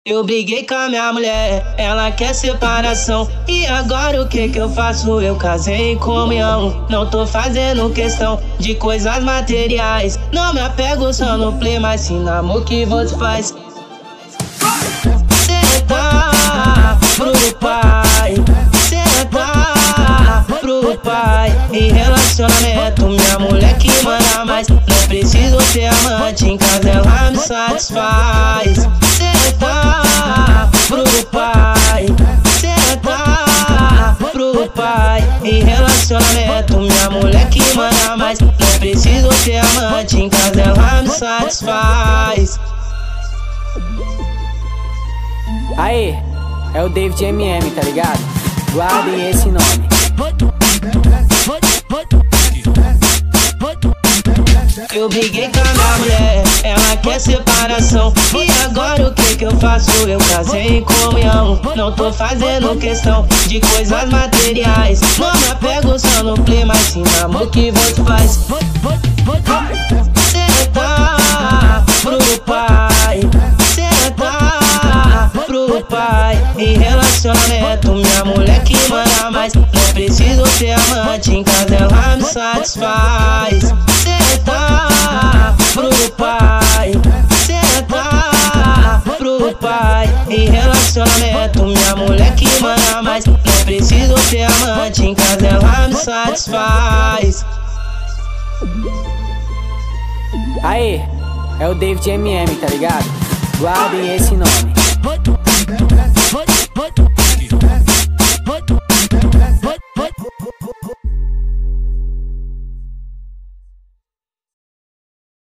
Eu briguei com a minha mulher, ela quer separação. E agora o que eu faço? Eu casei em comunhão. Não tô fazendo questão de coisas materiais. Não me apego só no play, mas sim no amor que você faz. Senta pro pai, senta pro pai. Em relacionamento, minha mulher que manda mais. Não preciso ser amante, em casa ela me satisfaz. Senta pro pai, senta pro pai. Em relacionamento, minha mulher que manda mais. Não preciso ser amante, em casa ela me satisfaz. Aê, é o David MM, tá ligado? Guardem esse nome. Eu briguei com a minha mulher, ela quer separação. E agora o que eu faço? Eu casei em comunhão. Não tô fazendo questão de coisas materiais. Não me apego só no play, mas sim no amor que você faz. Senta pro pai, senta pro pai. Em relacionamento, minha mulher que manda mais. Não preciso ser amante, em casa ela me satisfaz. Senta pro pai, senta pro pai. Em relacionamento, minha mulher que manda mais. Não preciso ser amante, em casa ela me satisfaz. Aê, é o David MM, tá ligado? Guardem esse nome.